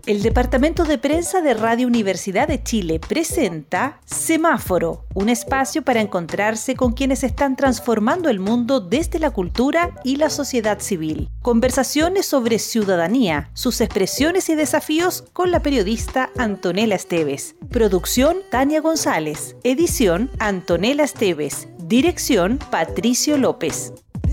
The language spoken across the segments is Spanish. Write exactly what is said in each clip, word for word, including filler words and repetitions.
El Departamento de Prensa de Radio Universidad de Chile presenta Semáforo, un espacio para encontrarse con quienes están transformando el mundo desde la cultura y la sociedad civil. Conversaciones sobre ciudadanía, sus expresiones y desafíos con la periodista Antonella Esteves. Producción Tania González. Edición Antonella Esteves. Dirección Patricio López.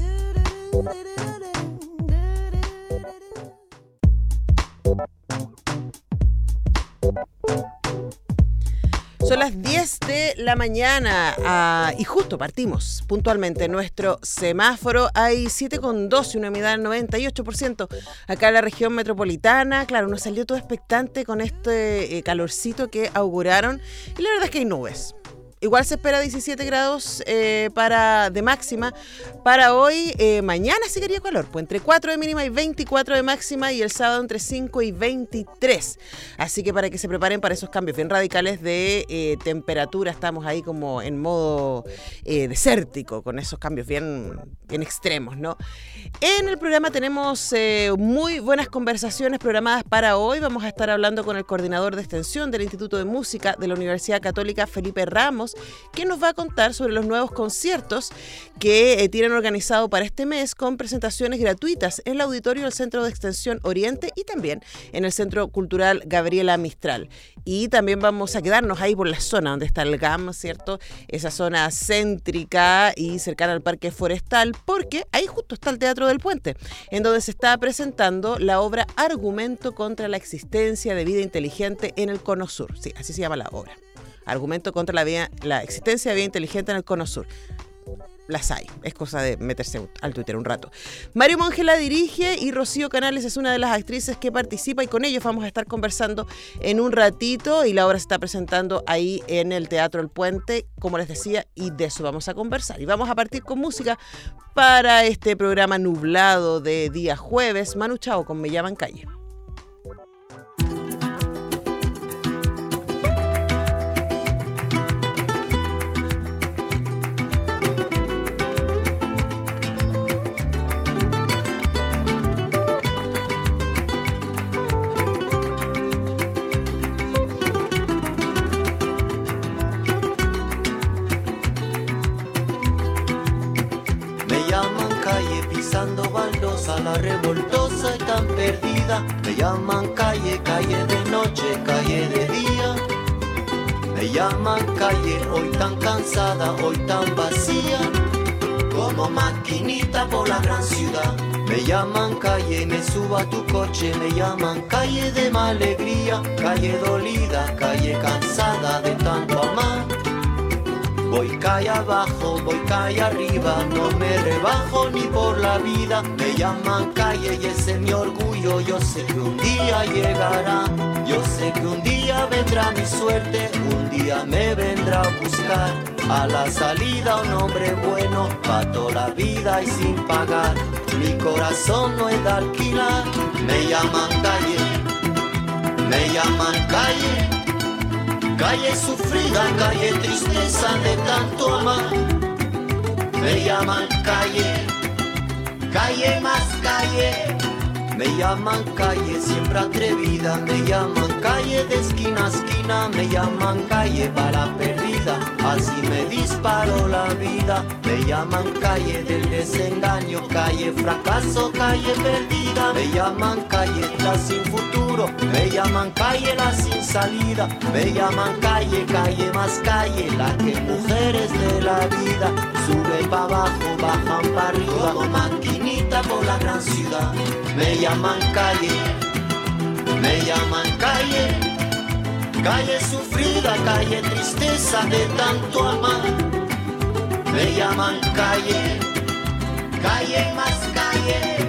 Son las diez de la mañana uh, y justo partimos puntualmente nuestro semáforo. Hay siete coma dos y una humedad del noventa y ocho por ciento acá en la región metropolitana. Claro, nos salió todo expectante con este eh, calorcito que auguraron y la verdad es que hay nubes. Igual se espera diecisiete grados eh, para, de máxima para hoy. Eh, mañana sí quería calor, pues entre cuatro de mínima y veinticuatro de máxima, y el sábado entre cinco y veintitrés. Así que para que se preparen para esos cambios bien radicales de eh, temperatura. Estamos ahí como en modo eh, desértico, con esos cambios bien, bien extremos, ¿no? En el programa tenemos eh, muy buenas conversaciones programadas para hoy. Vamos a estar hablando con el coordinador de extensión del Instituto de Música de la Universidad Católica, Felipe Ramos, que nos va a contar sobre los nuevos conciertos que eh, tienen organizado para este mes, con presentaciones gratuitas en el auditorio del Centro de Extensión Oriente y también en el Centro Cultural Gabriela Mistral. Y también vamos a quedarnos ahí por la zona donde está el G A M, ¿cierto? Esa zona céntrica y cercana al Parque Forestal, porque ahí justo está el Teatro del Puente, en donde se está presentando la obra Argumento contra la existencia de vida inteligente en el Cono Sur. Sí, así se llama la obra. Argumento contra la, vida, la existencia de vida inteligente en el Cono Sur. Las hay, es cosa de meterse al Twitter un rato. Mario Monge la dirige y Rocío Canales es una de las actrices que participa, y con ellos vamos a estar conversando en un ratito, y la obra se está presentando ahí en el Teatro El Puente, como les decía, y de eso vamos a conversar. Y vamos a partir con música para este programa nublado de día jueves. Manu Chao con Me Llaman Calle. La revoltosa y tan perdida, me llaman calle, calle de noche, calle de día. Me llaman calle, hoy tan cansada, hoy tan vacía, como maquinita por la gran ciudad. Me llaman calle, me subo a tu coche, me llaman calle de mala alegría, calle dolida, calle cansada de tanto amar. Voy calle abajo, voy calle arriba, no me rebajo ni por la vida. Me llaman calle y ese es mi orgullo, yo sé que un día llegará. Yo sé que un día vendrá mi suerte, un día me vendrá a buscar. A la salida un hombre bueno, pa' toda la vida y sin pagar. Mi corazón no es de alquilar. Me llaman calle, me llaman calle. Calle sufrida, calle tristeza de tanto amar. Me llaman calle, calle más calle. Me llaman calle siempre atrevida. Me llaman calle de esquina a esquina. Me llaman calle para perdida. Así me disparó la vida. Me llaman calle del desengaño, calle fracaso, calle perdida. Me llaman calle la sin futuro. Me llaman calle la sin salida. Me llaman calle, calle más calle, la que mujeres de la vida suben para abajo, bajan para arriba, como maquinita por la gran ciudad. Me llaman calle, me llaman calle, calle sufrida, calle tristeza de tanto amar. Me llaman calle, calle más calle.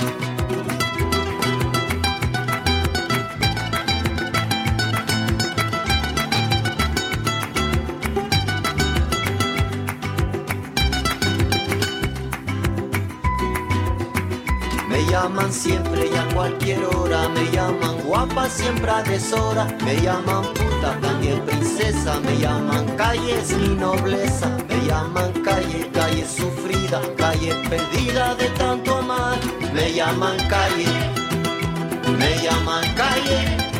Me llaman siempre y a cualquier hora. Me llaman guapa siempre a deshora. Me llaman puta, también princesa. Me llaman calle sin nobleza. Me llaman calle, calle sufrida, calle perdida de tanto amar. Me llaman calle, me llaman calle,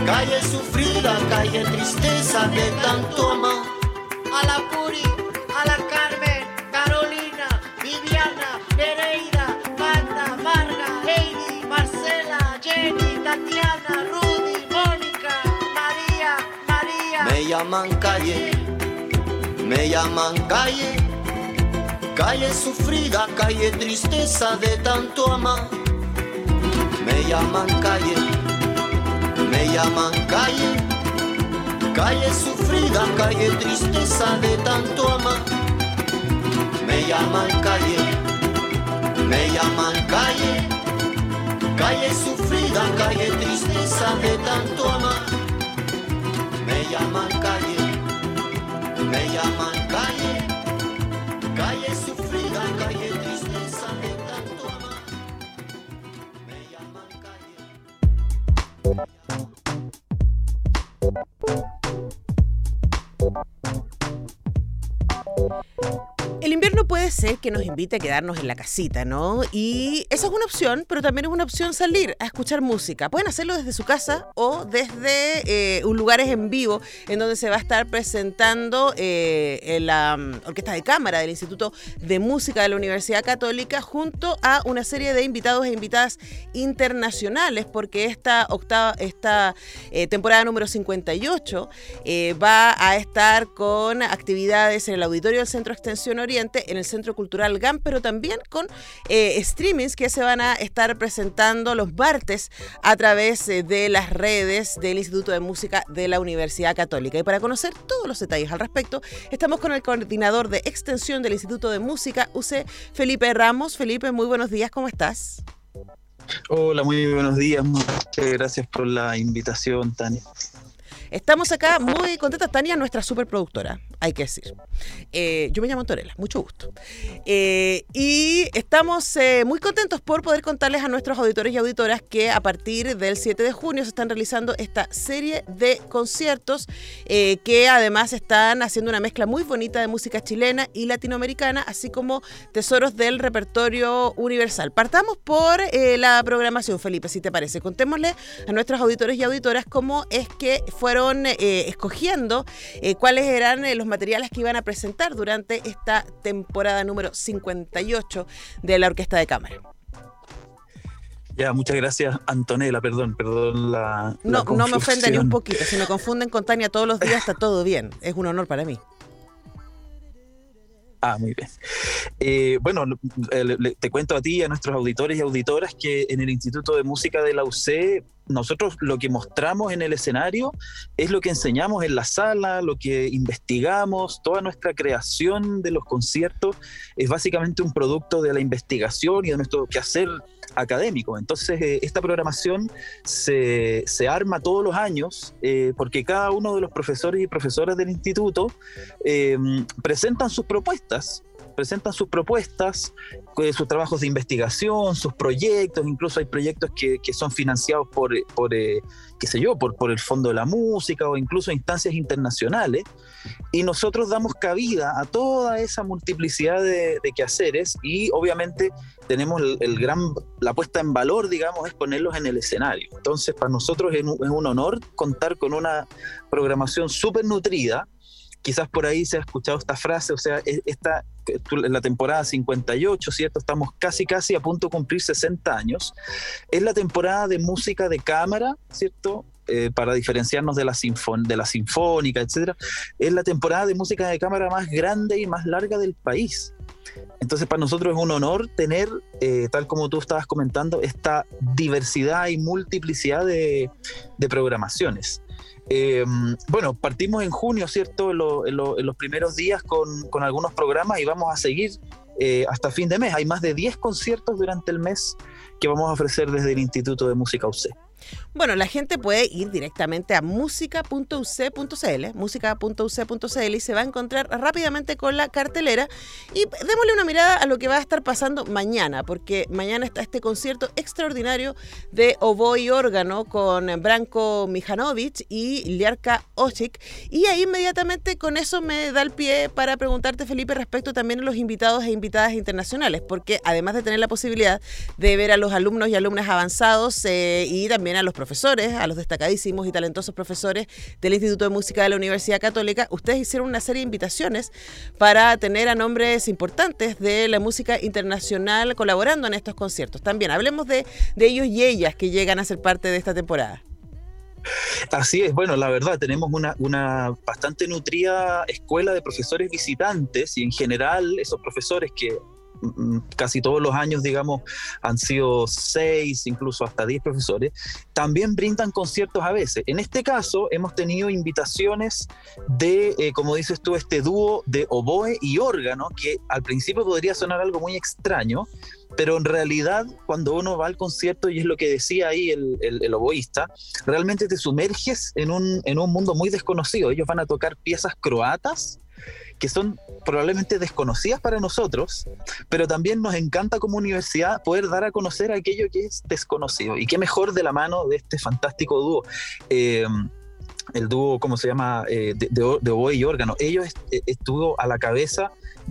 calle sufrida, calle tristeza de tanto amar. A la Puri, a la Carmen, Carolina, Viviana, Nereida, Magda, Marga, Heidi, Marcela, Jenny, Tatiana, Rudy, Mónica, María, María. Me llaman calle, me llaman calle, calle sufrida, calle tristeza de tanto amar. Me llaman calle, me llaman calle, calle sufrida, calle tristeza de tanto amar. Me llaman calle, me llaman calle, calle sufrida, calle tristeza de tanto amar. Me llaman calle, me llaman calle, calle sufrida, calle tristeza de tanto amar. Me llaman calle. El invierno puede ser que nos invite a quedarnos en la casita, ¿no? Y esa es una opción, pero también es una opción salir a escuchar música. Pueden hacerlo desde su casa o desde eh, un lugares en vivo en donde se va a estar presentando eh, la um, Orquesta de Cámara del Instituto de Música de la Universidad Católica junto a una serie de invitados e invitadas internacionales, porque esta octava, esta eh, temporada número cincuenta y ocho eh, va a estar con actividades en el auditorio del Centro Extensión Oriente, en el Centro Cultural G A M, pero también con eh, streamings que se van a estar presentando los martes a través eh, de las redes del Instituto de Música de la Universidad Católica. Y para conocer todos los detalles al respecto, estamos con el coordinador de extensión del Instituto de Música, U C, Felipe Ramos. Felipe, muy buenos días, ¿cómo estás? Hola, muy buenos días, muchas gracias por la invitación, Tania. Estamos acá muy contentas, Tania, nuestra superproductora, hay que decir. Eh, yo me llamo Antonella, mucho gusto. Eh, y estamos eh, muy contentos por poder contarles a nuestros auditores y auditoras que a partir del siete de junio se están realizando esta serie de conciertos eh, que además están haciendo una mezcla muy bonita de música chilena y latinoamericana, así como tesoros del repertorio universal. Partamos por eh, la programación, Felipe, si te parece. Contémosle a nuestros auditores y auditoras cómo es que fueron Eh, escogiendo eh, cuáles eran eh, los materiales que iban a presentar durante esta temporada número cincuenta y ocho de la Orquesta de Cámara. Ya, muchas gracias, Antonella, perdón, perdón la, no, la no me ofende ni un poquito, si me confunden con Tania todos los días está todo bien, es un honor para mí. Ah, muy bien. Eh, bueno, le, le, te cuento a ti y a nuestros auditores y auditoras que en el Instituto de Música de la U C nosotros lo que mostramos en el escenario es lo que enseñamos en la sala, lo que investigamos. Toda nuestra creación de los conciertos es básicamente un producto de la investigación y de nuestro quehacer académico. Entonces eh, esta programación se, se arma todos los años eh, porque cada uno de los profesores y profesoras del instituto eh, presentan sus propuestas presentan sus propuestas, sus trabajos de investigación, sus proyectos. Incluso hay proyectos que, que son financiados por, por eh, qué sé yo, por, por el Fondo de la Música o incluso instancias internacionales, y nosotros damos cabida a toda esa multiplicidad de, de quehaceres y obviamente tenemos el, el gran, la puesta en valor, digamos, es ponerlos en el escenario. Entonces para nosotros es un, es un honor contar con una programación súper nutrida. Quizás por ahí se ha escuchado esta frase, o sea, esta, en la temporada cincuenta y ocho, ¿cierto? Estamos casi, casi a punto de cumplir sesenta años. Es la temporada de música de cámara, ¿cierto? Eh, para diferenciarnos de la, sinfon- de la sinfónica, etcétera. Es la temporada de música de cámara más grande y más larga del país. Entonces para nosotros es un honor tener, eh, tal como tú estabas comentando, esta diversidad y multiplicidad de, de programaciones. Eh, bueno, partimos en junio, ¿cierto? En, lo, en, lo, en los primeros días con, con algunos programas y vamos a seguir eh, hasta fin de mes. Hay más de diez conciertos durante el mes que vamos a ofrecer desde el Instituto de Música U C. Bueno, la gente puede ir directamente a música punto u c punto c l, música punto u c punto c l, y se va a encontrar rápidamente con la cartelera. Y démosle una mirada a lo que va a estar pasando mañana, porque mañana está este concierto extraordinario de oboe y órgano con Branko Mijanovic y Liarka Osic. Y ahí inmediatamente con eso me da el pie para preguntarte, Felipe, respecto también a los invitados e invitadas internacionales, porque además de tener la posibilidad de ver a los alumnos y alumnas avanzados eh, y también también a los profesores, a los destacadísimos y talentosos profesores del Instituto de Música de la Universidad Católica. Ustedes hicieron una serie de invitaciones para tener a nombres importantes de la música internacional colaborando en estos conciertos. También hablemos de, de ellos y ellas que llegan a ser parte de esta temporada. Así es, bueno, la verdad, tenemos una, una bastante nutrida escuela de profesores visitantes y en general esos profesores que casi todos los años, digamos, han sido seis, incluso hasta diez profesores, también brindan conciertos a veces. En este caso, hemos tenido invitaciones de, eh, como dices tú, este dúo de oboe y órgano, que al principio podría sonar algo muy extraño, pero en realidad cuando uno va al concierto, y es lo que decía ahí el, el, el oboísta, realmente te sumerges en un, en un mundo muy desconocido. Ellos van a tocar piezas croatas que son probablemente desconocidas para nosotros, pero también nos encanta como universidad poder dar a conocer aquello que es desconocido. Y qué mejor de la mano de este fantástico dúo. Eh, el dúo, ¿cómo se llama? Eh, de, de, de oboe y órgano. Ellos est- estuvo a la cabeza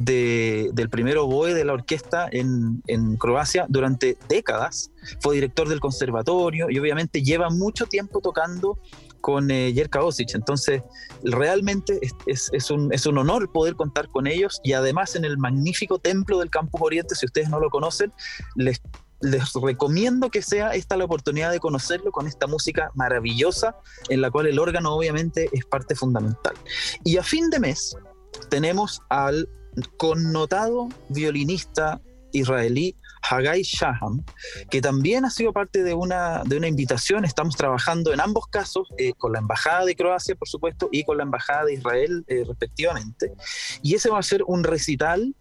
de, del primer oboe de la orquesta en, en Croacia durante décadas. Fue director del conservatorio y obviamente lleva mucho tiempo tocando con eh, Jerka Osic. Entonces realmente es, es, es, un, es un honor poder contar con ellos, y además en el magnífico templo del Campus Oriente. Si ustedes no lo conocen, les les recomiendo que sea esta la oportunidad de conocerlo con esta música maravillosa en la cual el órgano obviamente es parte fundamental. Y a fin de mes tenemos al connotado violinista israelí Hagai Shaham, que también ha sido parte de una, de una invitación. Estamos trabajando en ambos casos, eh, con la Embajada de Croacia, por supuesto, y con la Embajada de Israel, eh, respectivamente. Y ese va a ser un recital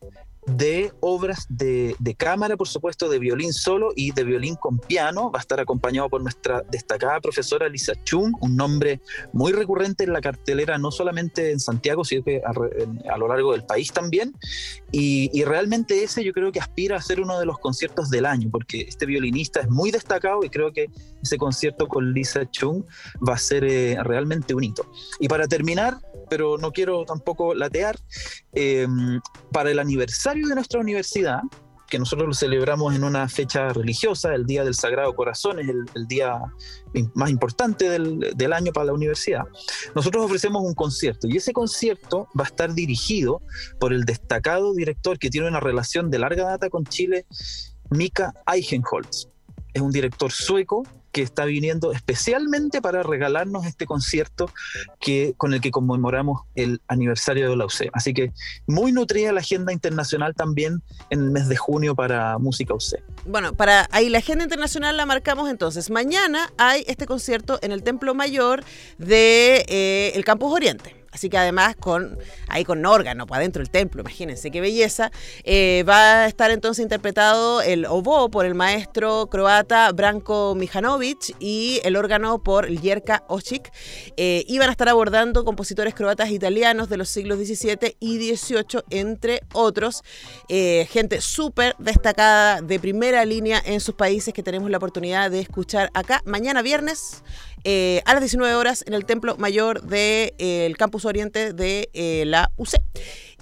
de obras de, de cámara, por supuesto, de violín solo y de violín con piano. Va a estar acompañado por nuestra destacada profesora Lisa Chung, un nombre muy recurrente en la cartelera, no solamente en Santiago, sino que a, a lo largo del país también. Y, y realmente ese yo creo que aspira a ser uno de los conciertos del año, porque este violinista es muy destacado y creo que ese concierto con Lisa Chung va a ser eh, realmente un hito. Y para terminar, pero no quiero tampoco latear, eh, para el aniversario de nuestra universidad, que nosotros lo celebramos en una fecha religiosa, el Día del Sagrado Corazón, es el, el día más importante del, del año para la universidad, nosotros ofrecemos un concierto, y ese concierto va a estar dirigido por el destacado director que tiene una relación de larga data con Chile, Mika Eichenholz. Es un director sueco que está viniendo especialmente para regalarnos este concierto que, con el que conmemoramos el aniversario de la U C. Así que muy nutrida la agenda internacional también en el mes de junio para Música U C. Bueno, para ahí la agenda internacional la marcamos entonces. Mañana hay este concierto en el Templo Mayor de eh, el Campus Oriente. Así que además con ahí con órgano para adentro del templo, imagínense qué belleza. Eh, va a estar entonces interpretado el oboe por el maestro croata Branko Mijanovic y el órgano por Jerka Osic. Eh, y van a estar abordando compositores croatas e italianos de los siglos diecisiete y dieciocho, entre otros. Eh, gente súper destacada, de primera línea en sus países, que tenemos la oportunidad de escuchar acá mañana viernes. Eh, a las diecinueve horas en el Templo Mayor del eh, Campus Oriente de eh, la U C.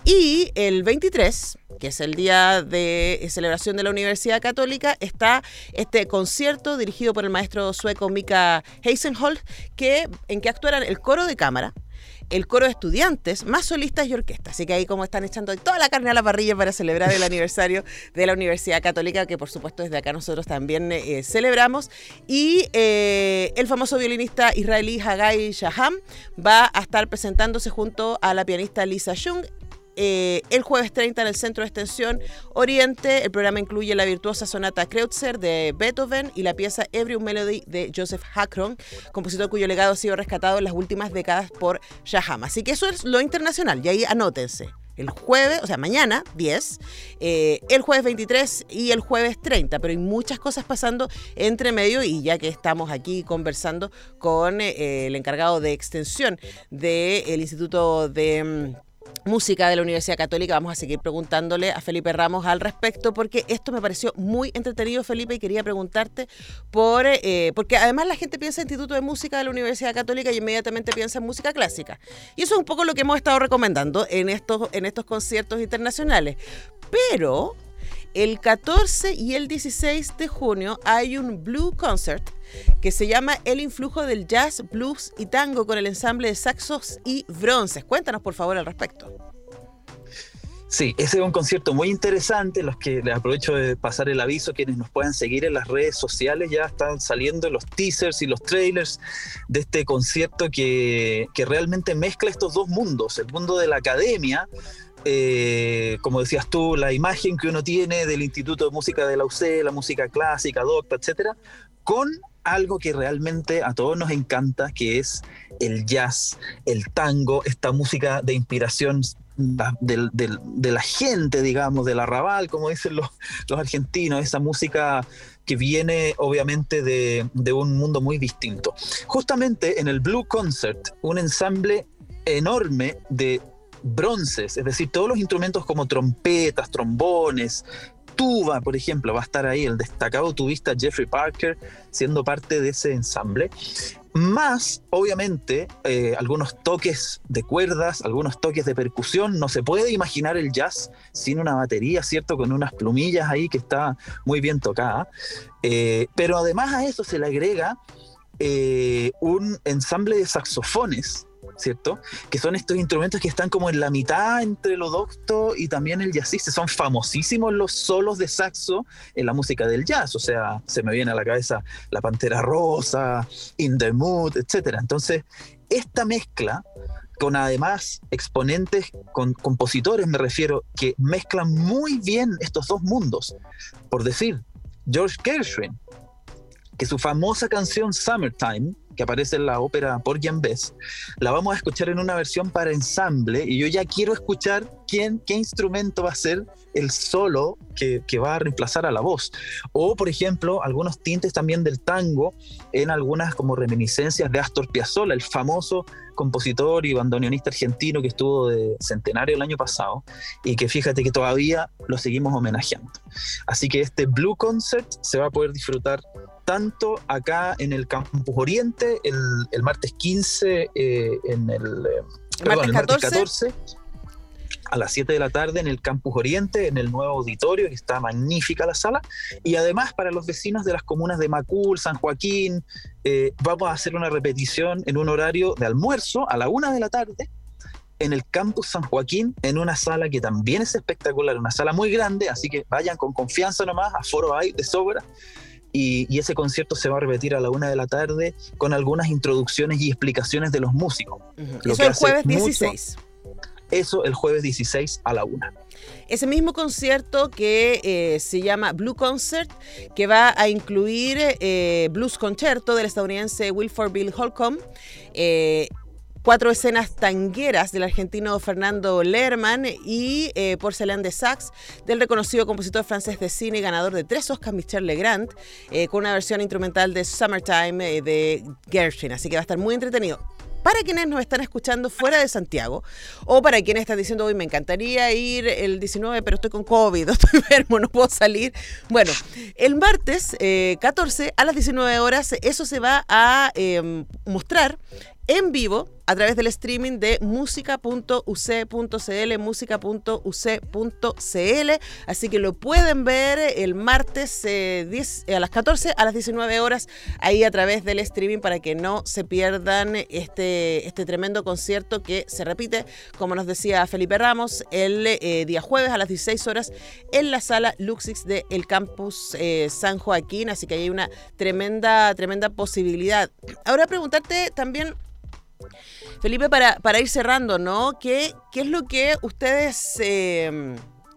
Y el veintitrés, que es el día de celebración de la Universidad Católica, está este concierto dirigido por el maestro sueco Mika Eichenholz, que, en que actuarán el coro de cámara, el coro de estudiantes, más solistas y orquestas. Así que ahí como están echando toda la carne a la parrilla para celebrar el aniversario de la Universidad Católica, que por supuesto desde acá nosotros también eh, celebramos. Y eh, el famoso violinista israelí Hagai Shaham va a estar presentándose junto a la pianista Lisa Chung Eh, el jueves treinta en el Centro de Extensión Oriente. El programa incluye la virtuosa sonata Kreutzer de Beethoven y la pieza Every Melody de Joseph Hakron, compositor cuyo legado ha sido rescatado en las últimas décadas por Shaham. Así que eso es lo internacional, y ahí anótense. El jueves, o sea, mañana, diez, eh, el jueves veintitrés y el jueves treinta, pero hay muchas cosas pasando entre medio, y ya que estamos aquí conversando con eh, el encargado de extensión del Instituto de Música de la Universidad Católica, vamos a seguir preguntándole a Felipe Ramos al respecto, porque esto me pareció muy entretenido, Felipe, y quería preguntarte por eh, porque además la gente piensa en Instituto de Música de la Universidad Católica y inmediatamente piensa en música clásica, y eso es un poco lo que hemos estado recomendando en estos, en estos conciertos internacionales, pero El catorce y el dieciséis de junio hay un Blue Concert que se llama El influjo del jazz, blues y tango con el ensamble de saxos y bronces. Cuéntanos, por favor, al respecto. Sí, ese es un concierto muy interesante. Los que les aprovecho de pasar el aviso, quienes nos puedan seguir en las redes sociales, ya están saliendo los teasers y los trailers de este concierto que, que realmente mezcla estos dos mundos, el mundo de la academia, eh, como decías tú, la imagen que uno tiene del Instituto de Música de la U C, la música clásica, docta, etcétera, con algo que realmente a todos nos encanta, que es el jazz, el tango, esta música de inspiración De, de, de la gente, digamos, del arrabal, como dicen los, los argentinos, esa música que viene obviamente de, de un mundo muy distinto. Justamente en el Blue Concert, un ensamble enorme de bronces, es decir, todos los instrumentos como trompetas, trombones, tuba, por ejemplo, va a estar ahí el destacado tubista Jeffrey Parker siendo parte de ese ensamble, más obviamente eh, algunos toques de cuerdas, algunos toques de percusión. No se puede imaginar el jazz sin una batería, ¿cierto? Con unas plumillas ahí que está muy bien tocada, eh, pero además a eso se le agrega eh, un ensamble de saxofones, ¿cierto? Que son estos instrumentos que están como en la mitad entre lo docto y también el jazzista. Son famosísimos los solos de saxo en la música del jazz, o sea, se me viene a la cabeza La Pantera Rosa, In the Mood, etcétera. Entonces, esta mezcla con además exponentes, con compositores me refiero, que mezclan muy bien estos dos mundos. Por decir, George Gershwin, que su famosa canción Summertime, que aparece en la ópera Porgy and Bess, la vamos a escuchar en una versión para ensamble, y yo ya quiero escuchar quién, qué instrumento va a ser el solo que, que va a reemplazar a la voz. O, por ejemplo, algunos tintes también del tango en algunas como reminiscencias de Astor Piazzolla, el famoso compositor y bandoneonista argentino que estuvo de centenario el año pasado y que fíjate que todavía lo seguimos homenajeando. Así que este Blue Concert se va a poder disfrutar tanto acá en el Campus Oriente el, el martes quince, eh, en el, eh, perdón, el martes catorce a las siete de la tarde en el Campus Oriente, en el nuevo auditorio, que está magnífica la sala, y además para los vecinos de las comunas de Macul, San Joaquín, eh, vamos a hacer una repetición en un horario de almuerzo a la una de la tarde en el Campus San Joaquín, en una sala que también es espectacular, una sala muy grande, así que vayan con confianza nomás, aforo hay de sobra. Y, y ese concierto se va a repetir a la una de la tarde con algunas introducciones y explicaciones de los músicos. Uh-huh. Eso el jueves dieciséis. Mucho, eso el jueves dieciséis a la una. Ese mismo concierto que eh, se llama Blue Concert, que va a incluir eh, Blues Concerto del estadounidense Wilford Bill Holcomb, eh, cuatro escenas tangueras del argentino Fernando Lerman y eh, Porcelain de Sax del reconocido compositor francés de cine y ganador de tres Oscars Michel Legrand, eh, con una versión instrumental de Summertime eh, de Gershwin, así que va a estar muy entretenido. Para quienes nos están escuchando fuera de Santiago, o para quienes están diciendo, hoy me encantaría ir el diecinueve, pero estoy con COVID, estoy enfermo, no puedo salir. Bueno, el martes eh, catorce a las diecinueve horas, eso se va a eh, mostrar en vivo a través del streaming de música punto u c punto c l, música punto u c punto c l, así que lo pueden ver el martes eh, diez, a las catorce a las diecinueve horas ahí a través del streaming para que no se pierdan este, este tremendo concierto que se repite, como nos decía Felipe Ramos, el eh, día jueves a las dieciséis horas en la sala Luxix del Campus eh, San Joaquín, así que hay una tremenda, tremenda posibilidad. Ahora preguntarte también, Felipe, para, para ir cerrando, ¿no? ¿Qué, qué es lo que ustedes eh,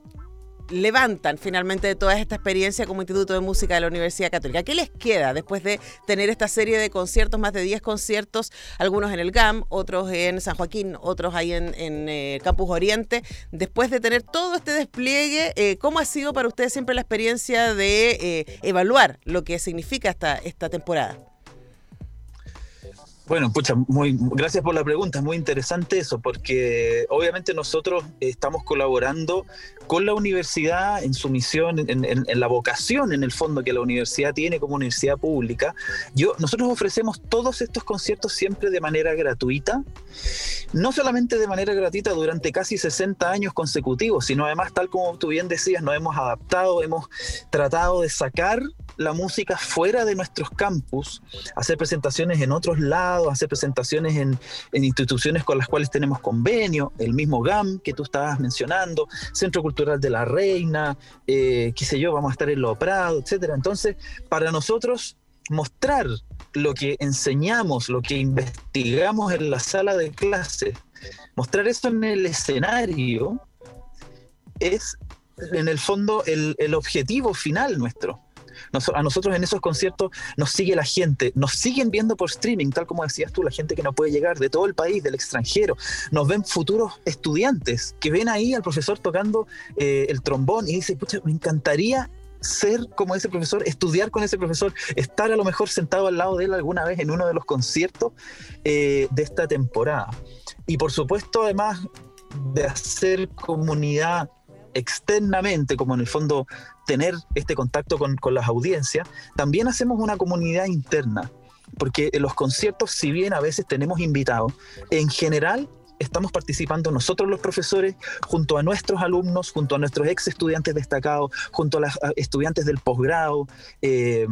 levantan finalmente de toda esta experiencia como Instituto de Música de la Universidad Católica? ¿Qué les queda después de tener esta serie de conciertos, más de diez conciertos, algunos en el G A M, otros en San Joaquín, otros ahí en, en eh, Campus Oriente? Después de tener todo este despliegue, eh, ¿cómo ha sido para ustedes siempre la experiencia de eh, evaluar lo que significa esta, esta temporada? Bueno, pucha, muy, gracias por la pregunta, es muy interesante eso, porque obviamente nosotros estamos colaborando con la universidad en su misión, en, en, en la vocación en el fondo que la universidad tiene como universidad pública. Yo, nosotros ofrecemos todos estos conciertos siempre de manera gratuita, no solamente de manera gratuita durante casi sesenta años consecutivos, sino además, tal como tú bien decías, nos hemos adaptado, hemos tratado de sacar la música fuera de nuestros campus, hacer presentaciones en otros lados, hacer presentaciones en, en instituciones con las cuales tenemos convenio, el mismo G A M que tú estabas mencionando, Centro Cultural de la Reina, eh, qué sé yo, vamos a estar en Lo Prado, etcétera. Entonces, para nosotros, mostrar lo que enseñamos, lo que investigamos en la sala de clases, mostrar eso en el escenario, es en el fondo el, el objetivo final nuestro. Nos, a nosotros en esos conciertos nos sigue la gente, nos siguen viendo por streaming, tal como decías tú, la gente que no puede llegar de todo el país, del extranjero, nos ven futuros estudiantes que ven ahí al profesor tocando eh, el trombón y dicen, pucha, me encantaría ser como ese profesor, estudiar con ese profesor, estar a lo mejor sentado al lado de él alguna vez en uno de los conciertos eh, de esta temporada. Y por supuesto, además de hacer comunidad externamente, como en el fondo tener este contacto con, con las audiencias, también hacemos una comunidad interna, porque en los conciertos, si bien a veces tenemos invitados, en general estamos participando nosotros los profesores, junto a nuestros alumnos, junto a nuestros ex estudiantes destacados, junto a los estudiantes del posgrado, eh,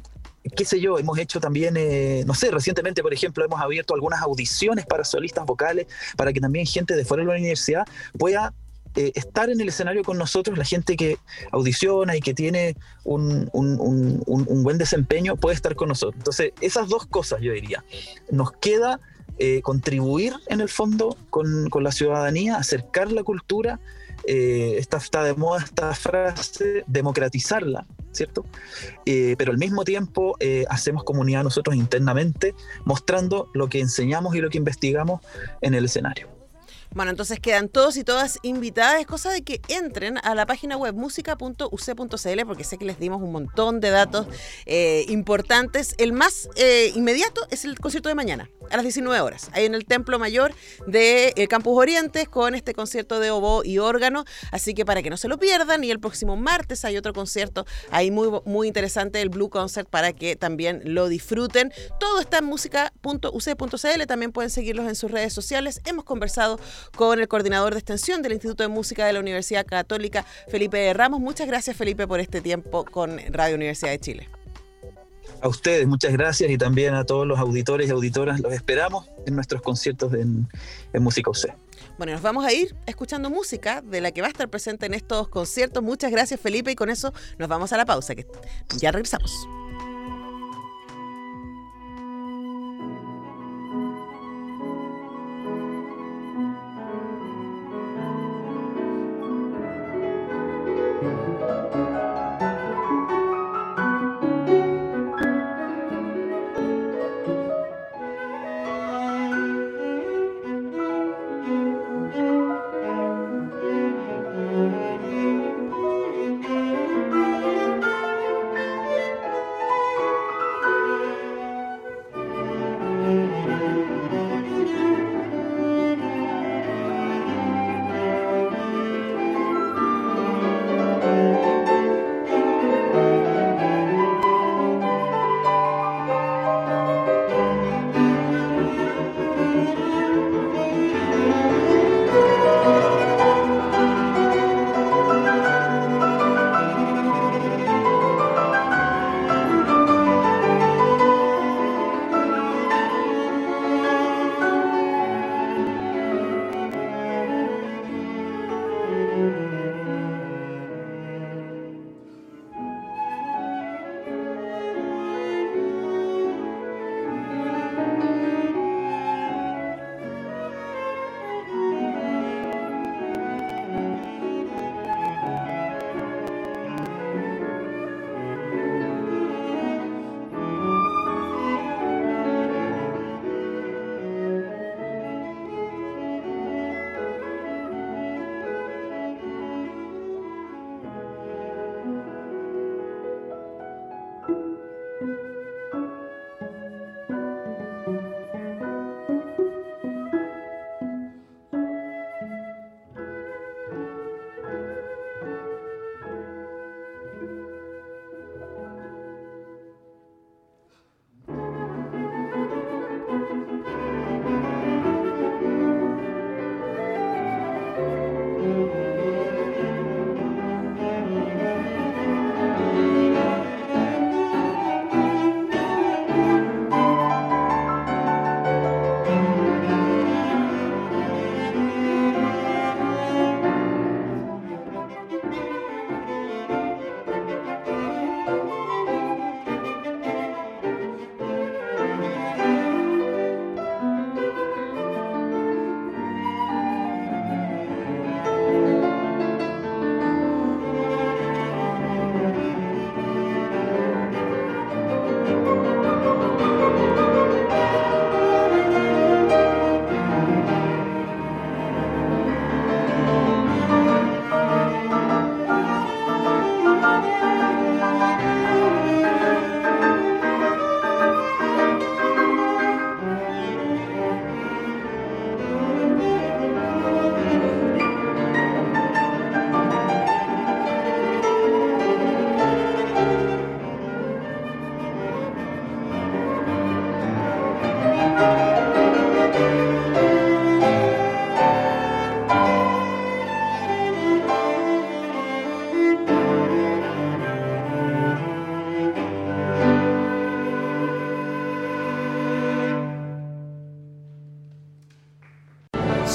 qué sé yo, hemos hecho también, eh, no sé, recientemente, por ejemplo, hemos abierto algunas audiciones para solistas vocales, para que también gente de fuera de la universidad pueda Eh, estar en el escenario con nosotros. La gente que audiciona y que tiene un, un, un, un, un buen desempeño puede estar con nosotros. Entonces, esas dos cosas yo diría. Nos queda eh, contribuir en el fondo con, con la ciudadanía, acercar la cultura, eh, está, está de moda esta frase, democratizarla, ¿cierto? Eh, pero al mismo tiempo eh, hacemos comunidad nosotros internamente, mostrando lo que enseñamos y lo que investigamos en el escenario. Bueno, entonces quedan todos y todas invitadas. Es cosa de que entren a la página web música punto u c punto c l, porque sé que les dimos un montón de datos eh, importantes. El más eh, inmediato es el concierto de mañana, a las diecinueve horas, ahí en el Templo Mayor de eh, Campus Orientes, con este concierto de oboe y órgano. Así que para que no se lo pierdan, y el próximo martes hay otro concierto ahí muy, muy interesante, el Blue Concert, para que también lo disfruten. Todo está en música punto u c punto c l. También pueden seguirlos en sus redes sociales. Hemos conversado con el coordinador de extensión del Instituto de Música de la Universidad Católica, Felipe Ramos. Muchas gracias, Felipe, por este tiempo con Radio Universidad de Chile. A ustedes, muchas gracias, y también a todos los auditores y auditoras. Los esperamos en nuestros conciertos en, en Música U C. Bueno, nos vamos a ir escuchando música de la que va a estar presente en estos conciertos. Muchas gracias, Felipe, y con eso nos vamos a la pausa, que ya regresamos.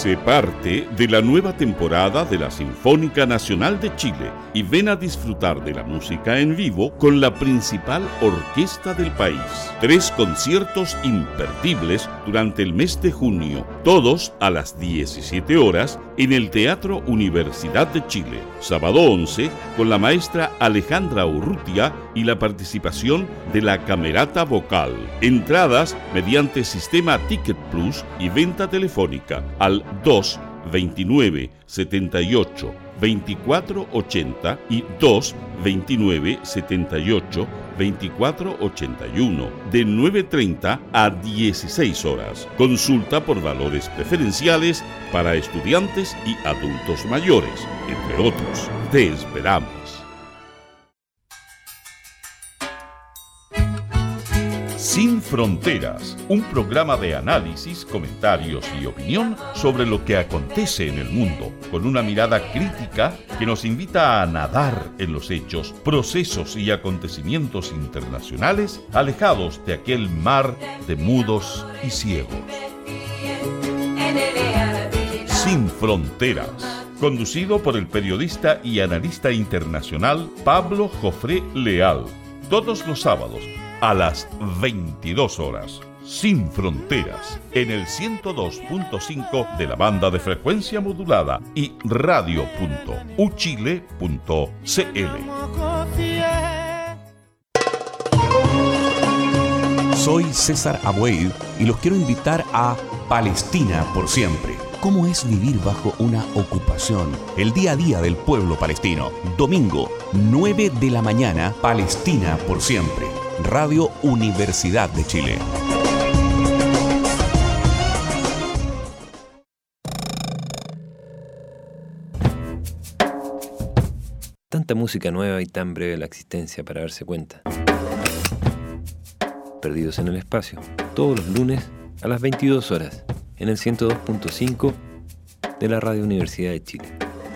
Sé parte de la nueva temporada de la Sinfónica Nacional de Chile y ven a disfrutar de la música en vivo con la principal orquesta del país. Tres conciertos imperdibles durante el mes de junio, todos a las diecisiete horas en el Teatro Universidad de Chile. Sábado once con la maestra Alejandra Urrutia y la participación de la Camerata Vocal. Entradas mediante sistema Ticket Plus y venta telefónica al dos veintinueve setenta y ocho veinticuatro ochenta y dos veintinueve setenta y ocho veinticuatro ochenta y uno de nueve treinta a dieciséis horas. Consulta por valores preferenciales para estudiantes y adultos mayores, entre otros. Te esperamos. Sin Fronteras, un programa de análisis, comentarios y opinión sobre lo que acontece en el mundo, con una mirada crítica que nos invita a nadar en los hechos, procesos y acontecimientos internacionales alejados de aquel mar de mudos y ciegos. Sin Fronteras, conducido por el periodista y analista internacional Pablo Jofré Leal, todos los sábados a las veintidós horas. Sin Fronteras, en el ciento dos punto cinco de la banda de frecuencia modulada y radio punto u chile punto c l. Soy César Abueid y los quiero invitar a Palestina por siempre. ¿Cómo es vivir bajo una ocupación? El día a día del pueblo palestino. Domingo, nueve de la mañana, Palestina por siempre. Radio Universidad de Chile. Tanta música nueva y tan breve la existencia para darse cuenta. Perdidos en el espacio, todos los lunes a las veintidós horas, en el ciento dos punto cinco de la Radio Universidad de Chile.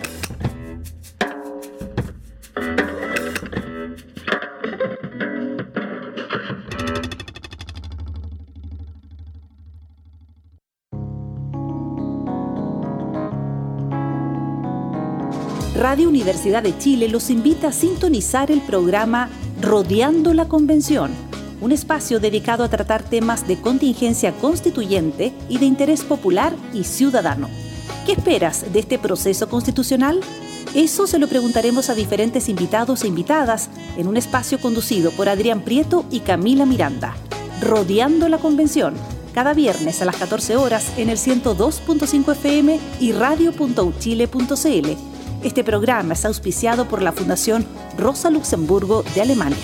Radio Universidad de Chile los invita a sintonizar el programa Rodeando la Convención, un espacio dedicado a tratar temas de contingencia constituyente y de interés popular y ciudadano. ¿Qué esperas de este proceso constitucional? Eso se lo preguntaremos a diferentes invitados e invitadas en un espacio conducido por Adrián Prieto y Camila Miranda. Rodeando la Convención, cada viernes a las catorce horas en el ciento dos punto cinco F M y radio punto u chile punto c l. Este programa es auspiciado por la Fundación Rosa Luxemburgo de Alemania.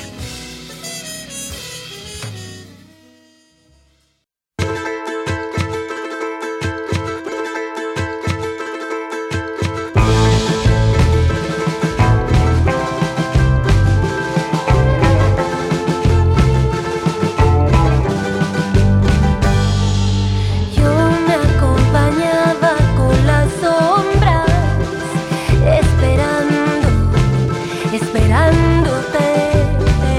Esperándote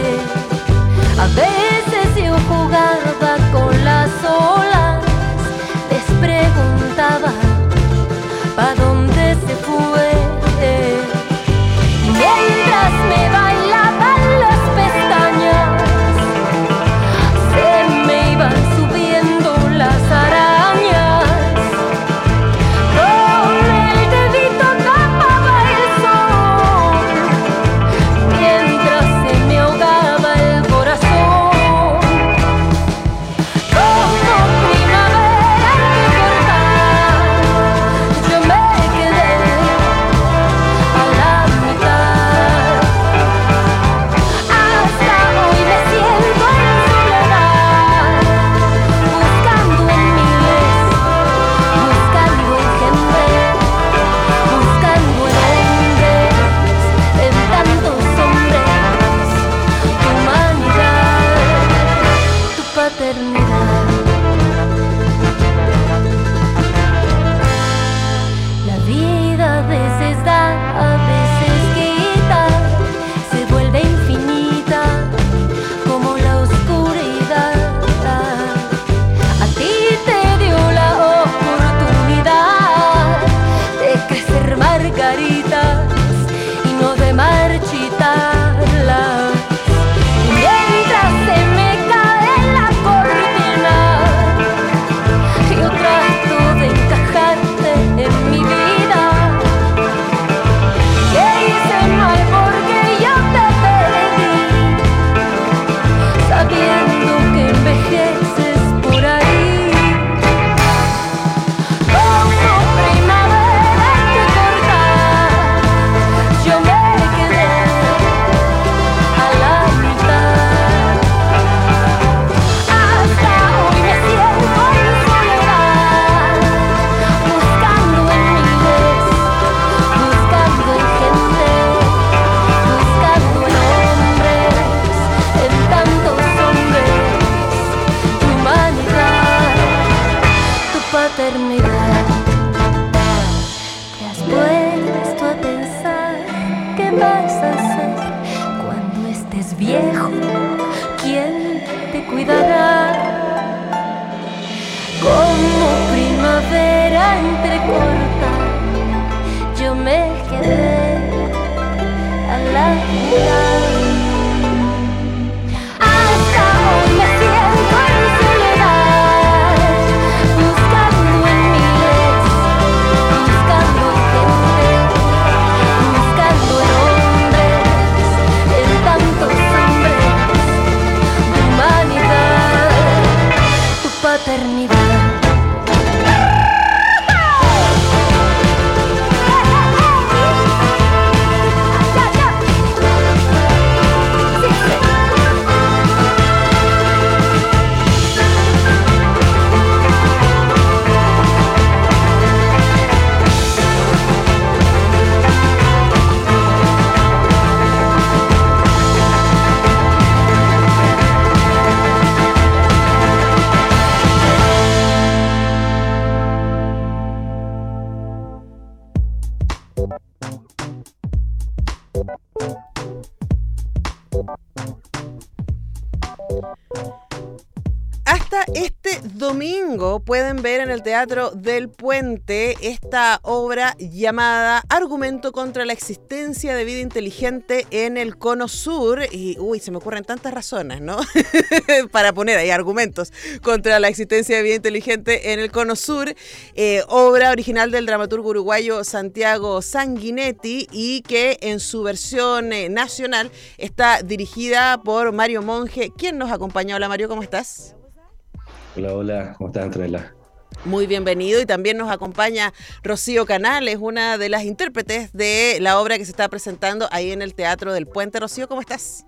Hasta este domingo pueden ver en el Teatro del Puente esta obra llamada Argumento contra la existencia de vida inteligente en el Cono Sur. Y, uy, se me ocurren tantas razones, ¿no? Para poner ahí argumentos contra la existencia de vida inteligente en el Cono Sur. Eh, obra original del dramaturgo uruguayo Santiago Sanguinetti y que en su versión eh, nacional está dirigida por Mario Monge. ¿Quién nos acompaña? Hola Mario, ¿cómo estás? Hola, hola, ¿cómo estás, Antonella? Muy bienvenido, y también nos acompaña Rocío Canales, una de las intérpretes de la obra que se está presentando ahí en el Teatro del Puente. Rocío, ¿cómo estás?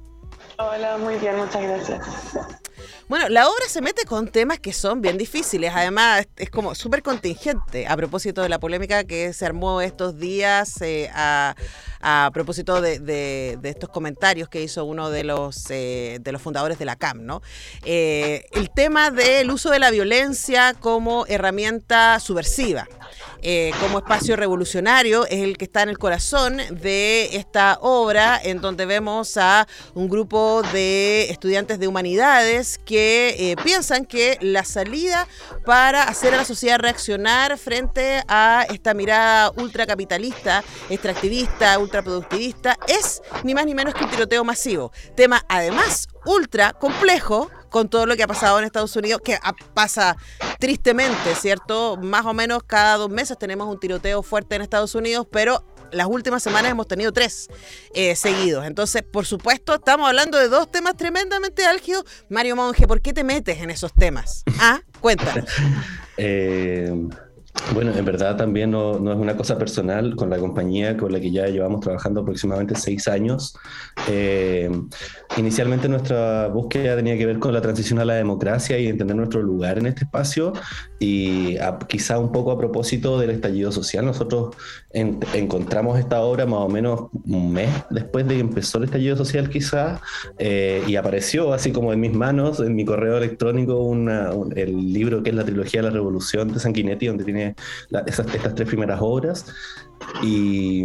Hola, muy bien, muchas gracias. Bueno, la obra se mete con temas que son bien difíciles, además es como súper contingente a propósito de la polémica que se armó estos días eh, a, a propósito de, de, de estos comentarios que hizo uno de los, eh, de los fundadores de la C A M, ¿no? Eh, el tema del uso de la violencia como herramienta subversiva. Eh, como espacio revolucionario es el que está en el corazón de esta obra, en donde vemos a un grupo de estudiantes de humanidades que eh, piensan que la salida para hacer a la sociedad reaccionar frente a esta mirada ultracapitalista, extractivista, ultraproductivista, es ni más ni menos que un tiroteo masivo. Tema además ultra complejo, con todo lo que ha pasado en Estados Unidos, que pasa tristemente, ¿cierto? Más o menos cada dos meses tenemos un tiroteo fuerte en Estados Unidos, pero las últimas semanas hemos tenido tres eh, seguidos. Entonces, por supuesto, estamos hablando de dos temas tremendamente álgidos. Mario Monge, ¿por qué te metes en esos temas? Ah, cuéntanos. eh... Bueno, en verdad también no, no es una cosa personal. Con la compañía con la que ya llevamos trabajando aproximadamente seis años. Eh, inicialmente nuestra búsqueda tenía que ver con la transición a la democracia y entender nuestro lugar en este espacio, y a, quizá un poco a propósito del estallido social. Nosotros en, encontramos esta obra más o menos un mes después de que empezó el estallido social quizá, eh, y apareció así como en mis manos, en mi correo electrónico, una, un, el libro que es la trilogía de la Revolución de Sanguinetti, donde tiene La, esas, estas tres primeras obras. Y,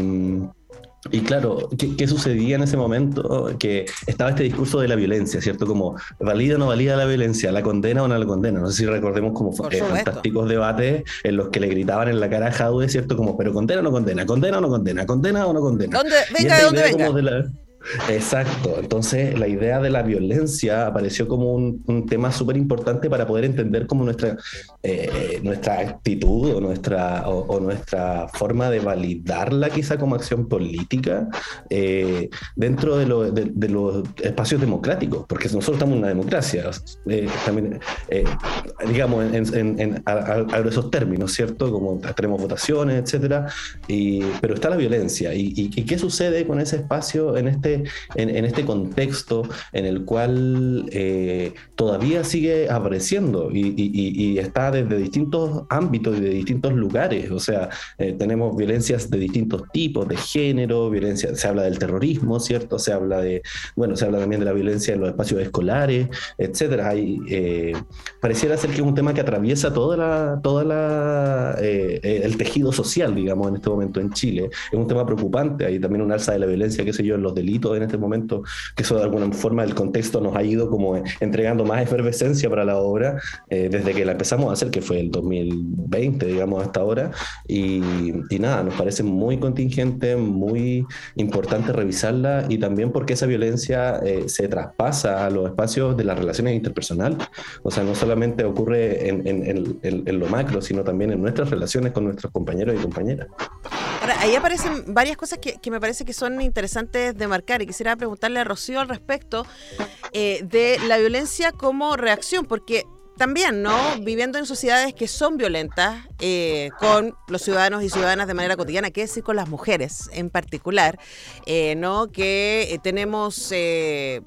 y claro, ¿qué, ¿qué sucedía en ese momento? Que estaba este discurso de la violencia, ¿cierto? Como, ¿valida o no valida la violencia? ¿La condena o no la condena? No sé si recordemos como eh, fantásticos debates en los que le gritaban en la cara a Jadwe, ¿cierto? Como, ¿pero condena o no condena? ¿Condena o no condena? ¿Condena o no condena? ¿Dónde, venga de donde venga. De la, exacto, entonces la idea de la violencia apareció como un, un tema súper importante para poder entender como nuestra, eh, nuestra actitud o nuestra, o, o nuestra forma de validarla quizá como acción política eh, dentro de, lo, de, de los espacios democráticos, porque nosotros estamos en una democracia, eh, también, eh, digamos, en, en, en a, a, a esos términos, ¿cierto? Como tenemos votaciones, etcétera, y, pero está la violencia, y, y, y ¿qué sucede con ese espacio en este En, en este contexto en el cual eh, todavía sigue apareciendo y, y, y está desde distintos ámbitos y de distintos lugares? O sea, eh, tenemos violencias de distintos tipos, de género, violencia, se habla del terrorismo, ¿cierto? Se habla de, bueno, se habla también de la violencia en los espacios escolares, etcétera. Hay, eh, pareciera ser que es un tema que atraviesa toda la, toda la, eh, el tejido social, digamos, en este momento en Chile. Es un tema preocupante. Hay también un alza de la violencia, qué sé yo, en los delitos en este momento, que eso de alguna forma el contexto nos ha ido como entregando más efervescencia para la obra eh, desde que la empezamos a hacer, que fue el dos mil veinte, digamos, hasta ahora, y, y nada, nos parece muy contingente, muy importante revisarla, y también porque esa violencia eh, se traspasa a los espacios de las relaciones interpersonales. O sea, no solamente ocurre en, en, en, en lo macro, sino también en nuestras relaciones con nuestros compañeros y compañeras. Ahora, ahí aparecen varias cosas que, que me parece que son interesantes de marcar, y quisiera preguntarle a Rocío al respecto eh, de la violencia como reacción, porque también, ¿no? Viviendo en sociedades que son violentas eh, con los ciudadanos y ciudadanas de manera cotidiana, qué decir con las mujeres en particular, eh, ¿no? Que eh, tenemos eh,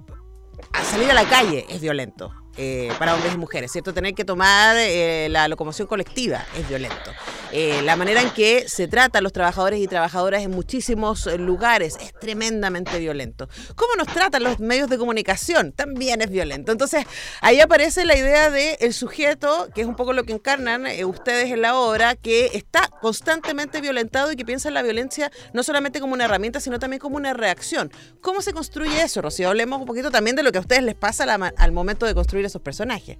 a salir a la calle es violento. Eh, para hombres y mujeres, ¿cierto? Tener que tomar eh, la locomoción colectiva es violento. eh, la manera en que se trata a los trabajadores y trabajadoras en muchísimos lugares es tremendamente violento. ¿Cómo nos tratan los medios de comunicación? También es violento. Entonces, ahí aparece la idea de el sujeto, que es un poco lo que encarnan eh, ustedes en la obra, que está constantemente violentado y que piensa en la violencia no solamente como una herramienta, sino también como una reacción. ¿Cómo se construye eso, Rocío? Hablemos un poquito también de lo que a ustedes les pasa la, al momento de construir esos personajes.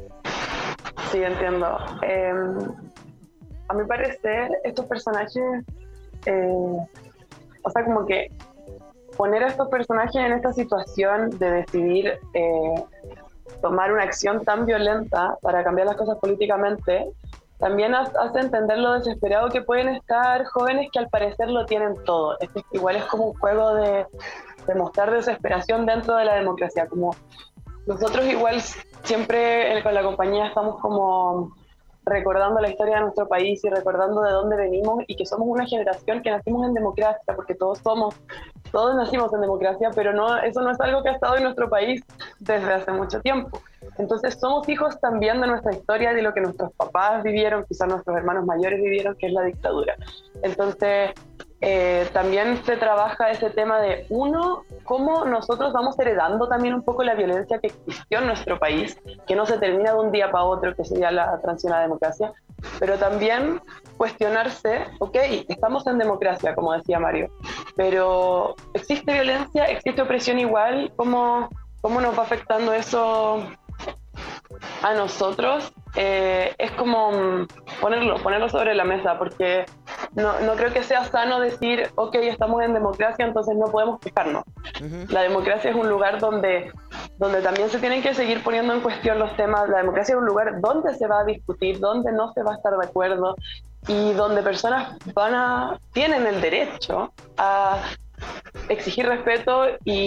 Sí, entiendo. Eh, a mi parecer, estos personajes, eh, o sea, como que poner a estos personajes en esta situación de decidir eh, tomar una acción tan violenta para cambiar las cosas políticamente, también hace entender lo desesperado que pueden estar jóvenes que al parecer lo tienen todo. Este igual es como un juego de, de mostrar desesperación dentro de la democracia. Como nosotros igual siempre con la compañía estamos como recordando la historia de nuestro país y recordando de dónde venimos y que somos una generación que nacimos en democracia, porque todos somos, todos nacimos en democracia, pero no, eso no es algo que ha estado en nuestro país desde hace mucho tiempo. Entonces somos hijos también de nuestra historia, de lo que nuestros papás vivieron, quizás nuestros hermanos mayores vivieron, que es la dictadura. Entonces eh, también se trabaja ese tema de, uno, cómo nosotros vamos heredando también un poco la violencia que existió en nuestro país, que no se termina de un día para otro, que sería la transición a la democracia, pero también cuestionarse, ok, estamos en democracia, como decía Mario, pero ¿existe violencia? ¿Existe opresión igual? ¿Cómo, cómo nos va afectando eso a nosotros? Eh, es como ponerlo, ponerlo sobre la mesa, porque no, no creo que sea sano decir, ok, estamos en democracia, entonces no podemos quejarnos. Uh-huh. La democracia es un lugar donde, donde también se tienen que seguir poniendo en cuestión los temas. La democracia es un lugar donde se va a discutir, donde no se va a estar de acuerdo y donde personas van a, tienen el derecho a exigir respeto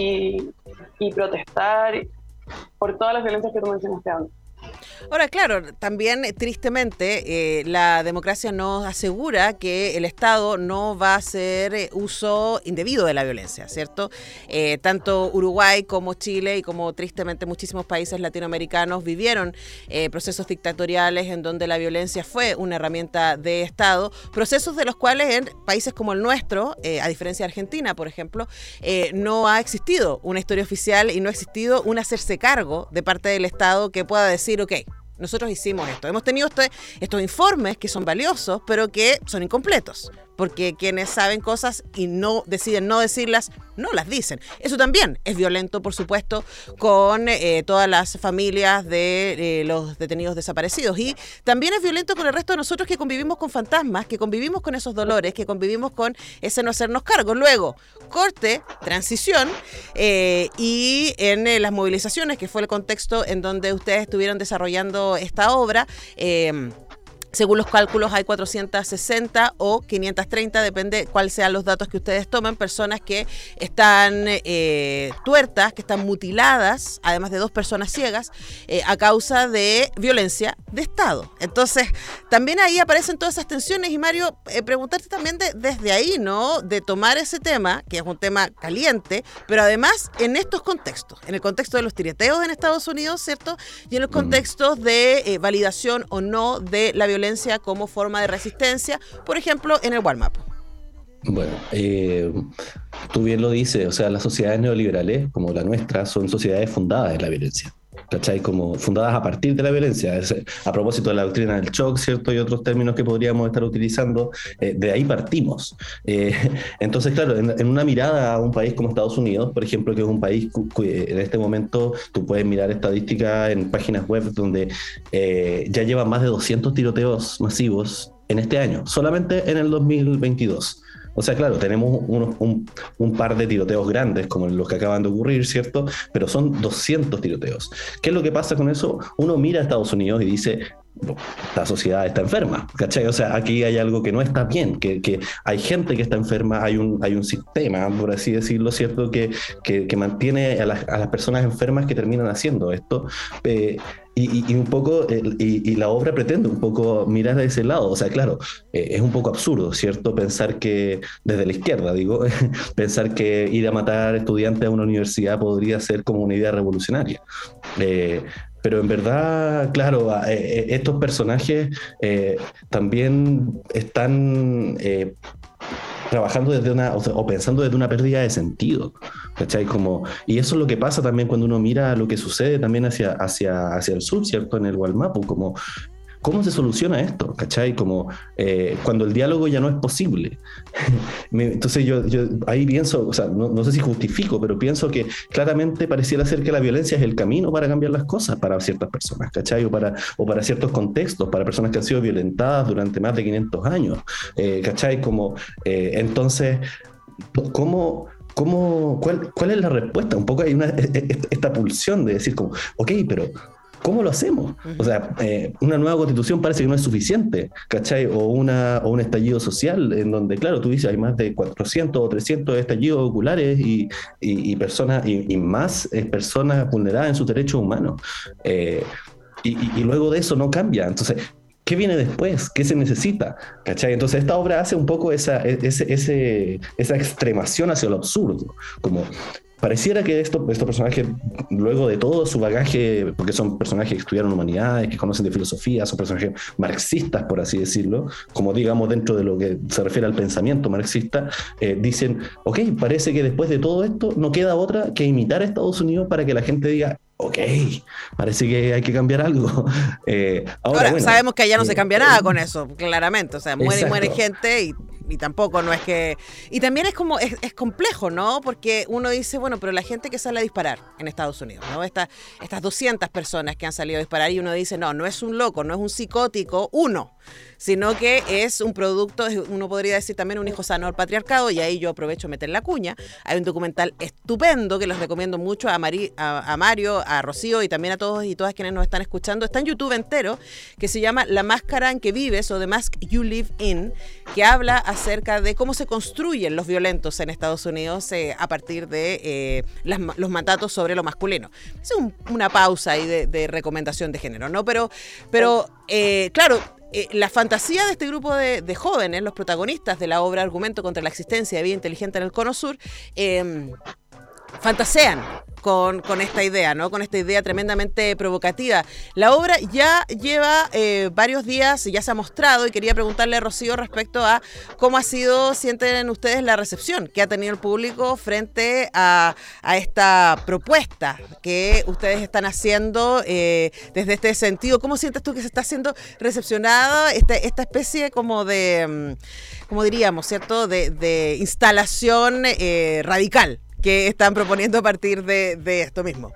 y, y protestar por todas las violencias que tú mencionaste antes. Ahora, claro, también tristemente eh, la democracia nos asegura que el Estado no va a hacer eh, uso indebido de la violencia, ¿cierto? Eh, tanto Uruguay como Chile y como tristemente muchísimos países latinoamericanos vivieron eh, procesos dictatoriales en donde la violencia fue una herramienta de Estado, procesos de los cuales en países como el nuestro, eh, a diferencia de Argentina, por ejemplo, eh, no ha existido una historia oficial y no ha existido un hacerse cargo de parte del Estado que pueda decir, ok, nosotros hicimos esto. Hemos tenido este, estos informes que son valiosos, pero que son incompletos, porque quienes saben cosas y no deciden no decirlas, no las dicen. Eso también es violento, por supuesto, con eh, todas las familias de eh, los detenidos desaparecidos. Y también es violento con el resto de nosotros que convivimos con fantasmas, que convivimos con esos dolores, que convivimos con ese no hacernos cargo. Luego, corte, transición, eh, y en eh, las movilizaciones, que fue el contexto en donde ustedes estuvieron desarrollando esta obra, eh, según los cálculos hay cuatrocientas sesenta o quinientas treinta, depende cuáles sean los datos que ustedes tomen, personas que están eh, tuertas, que están mutiladas, además de dos personas ciegas, eh, a causa de violencia de Estado. Entonces, también ahí aparecen todas esas tensiones y Mario, eh, preguntarte también de, desde ahí, ¿no? De tomar ese tema, que es un tema caliente, pero además en estos contextos, en el contexto de los tiroteos en Estados Unidos, ¿cierto? Y en los contextos de eh, validación o no de la violencia como forma de resistencia, por ejemplo, en el Walmart. Bueno, eh, tú bien lo dices, o sea, las sociedades neoliberales, como la nuestra, son sociedades fundadas en la violencia, ¿cachai? Como fundadas a partir de la violencia. Es, a propósito de la doctrina del shock, ¿cierto? Y otros términos que podríamos estar utilizando, eh, de ahí partimos. Eh, entonces, claro, en, en una mirada a un país como Estados Unidos, por ejemplo, que es un país que en este momento tú puedes mirar estadísticas en páginas web donde eh, ya lleva más de doscientos tiroteos masivos en este año, solamente en el dos mil veintidós. O sea, claro, tenemos unos, un, un par de tiroteos grandes como los que acaban de ocurrir, ¿cierto? Pero son doscientos tiroteos. ¿Qué es lo que pasa con eso? Uno mira a Estados Unidos y dice, la sociedad está enferma, ¿cachai? O sea, aquí hay algo que no está bien, que, que hay gente que está enferma, hay un, hay un sistema, por así decirlo, ¿cierto? Que, que, que mantiene a las, a las personas enfermas que terminan haciendo esto. Eh, Y, y, y un poco, eh, y, y la obra pretende un poco mirar de ese lado. O sea, claro, eh, es un poco absurdo, ¿cierto? Pensar que, desde la izquierda, digo, pensar que ir a matar estudiantes a una universidad podría ser como una idea revolucionaria. Eh, pero en verdad, claro, eh, estos personajes eh, también están eh, trabajando desde una, o, sea, o pensando desde una pérdida de sentido, ¿cachai? Como, y eso es lo que pasa también cuando uno mira lo que sucede también hacia, hacia, hacia el sur, ¿cierto? En el Wallmapu, como ¿cómo se soluciona esto? ¿Cachai? Como eh, cuando el diálogo ya no es posible. Entonces yo, yo ahí pienso, o sea, no, no sé si justifico, pero pienso que claramente pareciera ser que la violencia es el camino para cambiar las cosas para ciertas personas, ¿cachai? O para, o para ciertos contextos, para personas que han sido violentadas durante más de quinientos años, eh, ¿cachai? Como, eh, entonces, ¿cómo... ¿Cómo, cuál, ¿Cuál es la respuesta? Un poco hay una, esta pulsión de decir como, ok, pero ¿cómo lo hacemos? O sea, eh, una nueva constitución parece que no es suficiente, ¿cachai? O, una, o un estallido social en donde, claro, tú dices, hay más de cuatrocientos o trescientos estallidos oculares y, y, y personas, y, y más eh, personas vulneradas en sus derechos humanos. Eh, y, y, y luego de eso no cambia. Entonces, ¿qué viene después? ¿Qué se necesita? ¿Cachai? Entonces esta obra hace un poco esa, ese, ese, esa extremación hacia lo absurdo, como pareciera que estos, estos personajes, luego de todo su bagaje, porque son personajes que estudiaron humanidades, que conocen de filosofía, son personajes marxistas, por así decirlo, como digamos dentro de lo que se refiere al pensamiento marxista, eh, dicen, ok, parece que después de todo esto no queda otra que imitar a Estados Unidos para que la gente diga, ok, parece que hay que cambiar algo. Eh, ahora, ahora bueno, sabemos que allá no eh, se cambia nada con eso, claramente. O sea, muere y muere exacto. gente y, y tampoco no es que... Y también es como, es, es complejo, ¿no? Porque uno dice, bueno, pero la gente que sale a disparar en Estados Unidos, ¿no? Esta, estas doscientas personas que han salido a disparar y uno dice, no, no es un loco, no es un psicótico, uno, sino que es un producto, uno podría decir también un hijo sano del patriarcado, y ahí yo aprovecho a meter la cuña. Hay un documental estupendo que les recomiendo mucho a, Mari, a, a Mario, a Rocío y también a todos y todas quienes nos están escuchando. Está en YouTube entero, que se llama La máscara en que vives, o The Mask You Live In, que habla acerca de cómo se construyen los violentos en Estados Unidos eh, a partir de eh, las, los mandatos sobre lo masculino. Es un, una pausa ahí de, de recomendación de género, ¿no? Pero, pero eh, claro, Eh, la fantasía de este grupo de, de jóvenes, los protagonistas de la obra Argumento contra la existencia de vida inteligente en el Cono Sur, eh, fantasean con, con esta idea, ¿no? Con esta idea tremendamente provocativa. La obra ya lleva eh, varios días, ya se ha mostrado, y quería preguntarle a Rocío respecto a cómo ha sido, sienten ustedes, la recepción que ha tenido el público frente a, a esta propuesta que ustedes están haciendo eh, desde este sentido. ¿Cómo sientes tú que se está siendo recepcionada esta, esta especie como de, como diríamos, ¿cierto?, de, de instalación eh, radical que están proponiendo a partir de, de esto mismo?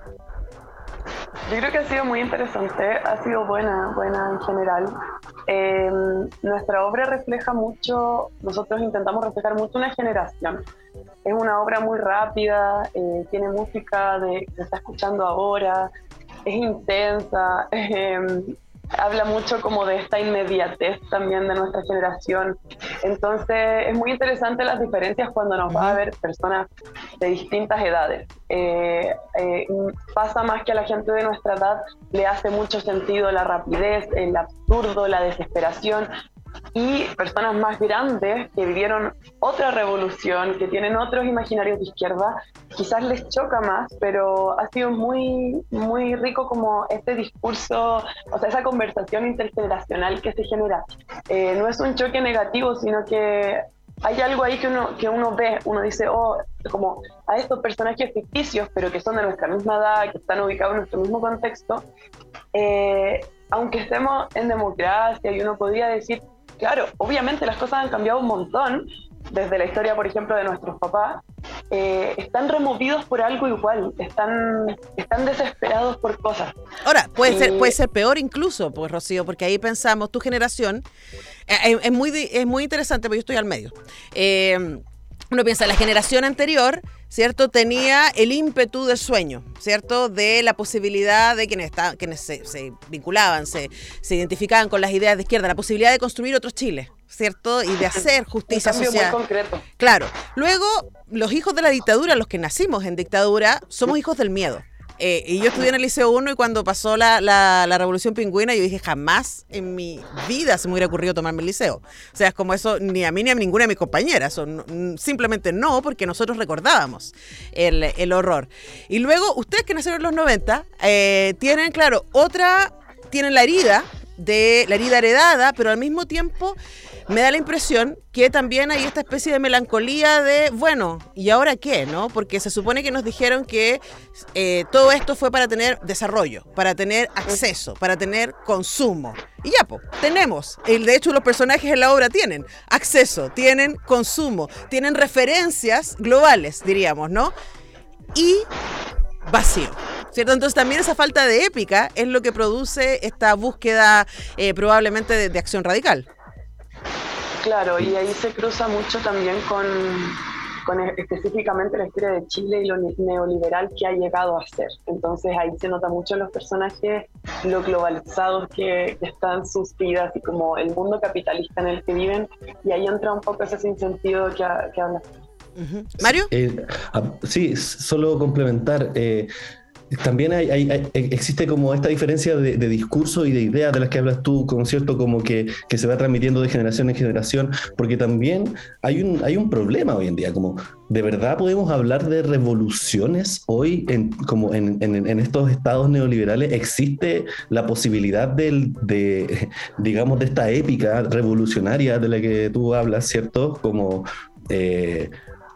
Yo creo que ha sido muy interesante, ha sido buena, buena en general. Eh, nuestra obra refleja mucho, nosotros intentamos reflejar mucho una generación. Es una obra muy rápida, eh, tiene música de, que se está escuchando ahora, es intensa, eh, habla mucho como de esta inmediatez también de nuestra generación. Entonces es muy interesante las diferencias cuando nos va a ver personas de distintas edades. Eh, eh, pasa más que a la gente de nuestra edad le hace mucho sentido la rapidez, el absurdo, la desesperación, y personas más grandes que vivieron otra revolución, que tienen otros imaginarios de izquierda, quizás les choca más, pero ha sido muy, muy rico como este discurso, o sea, esa conversación intergeneracional que se genera. Eh, no es un choque negativo, sino que hay algo ahí que uno, que uno ve, uno dice, oh, como a estos personajes ficticios, pero que son de nuestra misma edad, que están ubicados en nuestro mismo contexto, eh, aunque estemos en democracia, y uno podría decir, claro, obviamente las cosas han cambiado un montón desde la historia, por ejemplo, de nuestros papás. Eh, están removidos por algo igual, están, están desesperados por cosas. Ahora, puede, eh, ser, puede ser peor incluso, pues, Rocío, porque ahí pensamos, tu generación, eh, es, muy, es muy interesante, porque yo estoy al medio. Eh, uno piensa, la generación anterior, ¿cierto?, tenía el ímpetu del sueño, ¿cierto?, de la posibilidad de quienes, está, quienes se, se vinculaban, se, se identificaban con las ideas de izquierda, la posibilidad de construir otro Chile, ¿cierto?, y de hacer justicia un cambio social. Muy concreto. Claro. Luego, los hijos de la dictadura, los que nacimos en dictadura, somos hijos del miedo. Eh, y yo estudié en el Liceo uno y cuando pasó la, la, la Revolución Pingüina, yo dije, jamás en mi vida se me hubiera ocurrido tomarme el liceo. O sea, es como eso, ni a mí ni a ninguna de mis compañeras. Son, simplemente no, porque nosotros recordábamos el, el horror. Y luego, ustedes que nacieron en los noventa, eh, tienen, claro, otra, tienen la herida, de la herida heredada, pero al mismo tiempo me da la impresión que también hay esta especie de melancolía de, bueno, ¿y ahora qué? ¿No? Porque se supone que nos dijeron que eh, todo esto fue para tener desarrollo, para tener acceso, para tener consumo. Y ya, pues, tenemos. De hecho, los personajes en la obra tienen acceso, tienen consumo, tienen referencias globales, diríamos, ¿no? Y vacío, ¿cierto? Entonces también esa falta de épica es lo que produce esta búsqueda eh, probablemente de, de acción radical. Claro, y ahí se cruza mucho también con, con específicamente la historia de Chile y lo neoliberal que ha llegado a ser. Entonces ahí se nota mucho en los personajes lo globalizados que, que están sus vidas y como el mundo capitalista en el que viven, y ahí entra un poco ese sinsentido que, que habla. Uh-huh. ¿Mario? Eh, sí, solo complementar. Eh, También hay, hay, hay, existe como esta diferencia de, de discurso y de ideas de las que hablas tú, como cierto, como que, que se va transmitiendo de generación en generación, porque también hay un, hay un problema hoy en día, como ¿de verdad podemos hablar de revoluciones hoy en, como en, en, en estos estados neoliberales? ¿Existe la posibilidad del, de, digamos, de esta épica revolucionaria de la que tú hablas, cierto? Como... Eh,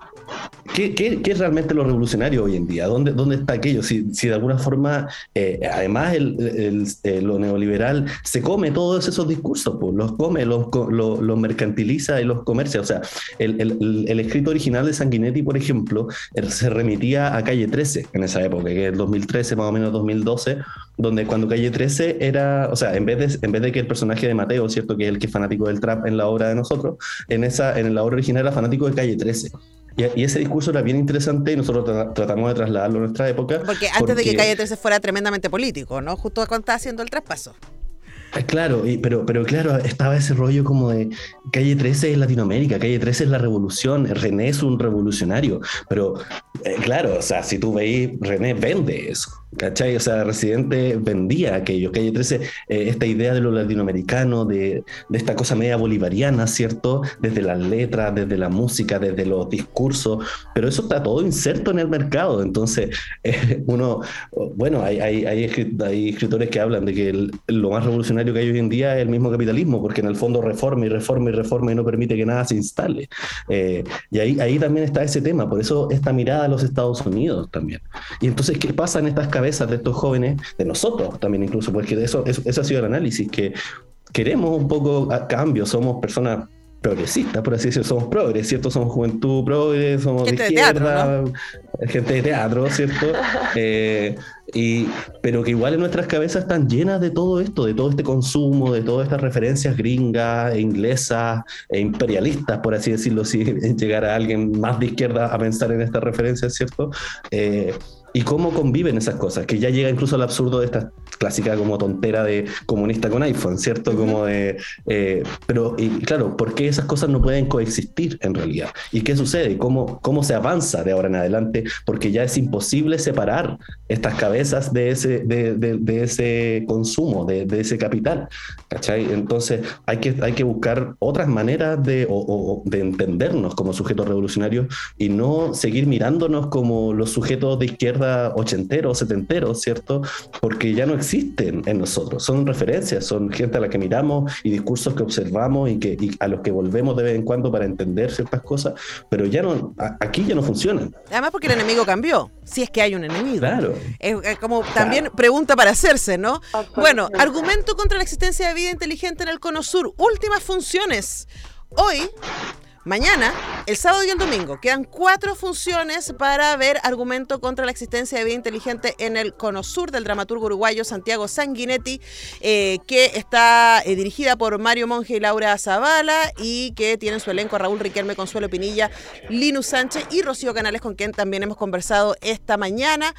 ¿Qué, qué, ¿Qué es realmente lo revolucionario hoy en día? ¿Dónde, dónde está aquello? Si, si de alguna forma, eh, además, el, el, el, lo neoliberal se come todos esos discursos, pues, los come, los, los, los mercantiliza y los comercia. O sea, el, el, el escrito original de Sanguinetti, por ejemplo, se remitía a Calle trece en esa época, que es el dos mil trece, más o menos dos mil doce, donde cuando Calle trece era, o sea, en vez de, en vez de que el personaje de Mateo, ¿cierto?, que es el que es fanático del trap en la obra de nosotros, en, esa, en la obra original era fanático de Calle trece. Y ese discurso era bien interesante y nosotros tra- tratamos de trasladarlo a nuestra época. Porque antes porque... de que Calle trece fuera tremendamente político, ¿no? Justo cuando estaba haciendo el traspaso. Claro, y, pero, pero claro, estaba ese rollo como de Calle trece es Latinoamérica, Calle trece es la revolución, René es un revolucionario, pero eh, claro, o sea, si tú veis, René vende eso, ¿cachai? O sea, Residente vendía aquello, Calle trece, eh, esta idea de lo latinoamericano, de, de esta cosa media bolivariana, ¿cierto? Desde las letras, desde la música, desde los discursos, pero eso está todo inserto en el mercado, entonces eh, uno, bueno, hay, hay, hay, hay escritores que hablan de que el, lo más revolucionario que hay hoy en día es el mismo capitalismo, porque en el fondo reforma y reforma y reforma y no permite que nada se instale. Eh, y ahí, ahí también está ese tema, por eso esta mirada a los Estados Unidos también. Y entonces, ¿qué pasa en estas cabezas de estos jóvenes, de nosotros también incluso? Porque de eso, eso, eso ha sido el análisis, que queremos un poco a cambio, somos personas progresistas, por así decirlo, somos progres, ¿cierto? Somos juventud progre, somos gente de izquierda, de teatro, ¿no? Gente de teatro, ¿cierto? eh, y, pero que igual en nuestras cabezas están llenas de todo esto, de todo este consumo, de todas estas referencias gringas, e inglesas, e imperialistas, por así decirlo, si llegara alguien más de izquierda a pensar en estas referencias, ¿cierto? Eh, y cómo conviven esas cosas, que ya llega incluso al absurdo de esta clásica como tontera de comunista con iPhone, ¿cierto? Como de, eh, pero, y claro, ¿por qué esas cosas no pueden coexistir en realidad? ¿Y qué sucede? ¿Cómo, cómo se avanza de ahora en adelante? Porque ya es imposible separar estas cabezas de ese, de, de, de ese consumo, de, de ese capital, ¿cachai? Entonces hay que, hay que buscar otras maneras de, o, o, de entendernos como sujetos revolucionarios y no seguir mirándonos como los sujetos de izquierda ochenteros, setenteros, ¿cierto? Porque ya no existen en nosotros, son referencias, son gente a la que miramos y discursos que observamos y, que, y a los que volvemos de vez en cuando para entender ciertas cosas, pero ya no, a, aquí ya no funcionan. Además porque el enemigo cambió, si es que hay un enemigo. Claro. Es, es como también claro. Pregunta para hacerse, ¿no? Bueno, argumento contra la existencia de vida inteligente en el Cono Sur, últimas funciones. Hoy... Mañana, el sábado y el domingo, quedan cuatro funciones para ver argumento contra la existencia de vida inteligente en el Cono Sur del dramaturgo uruguayo Santiago Sanguinetti, eh, que está eh, dirigida por Mario Monge y Laura Zavala y que tiene en su elenco a Raúl Riquelme, Consuelo Pinilla, Linus Sánchez y Rocío Canales, con quien también hemos conversado esta mañana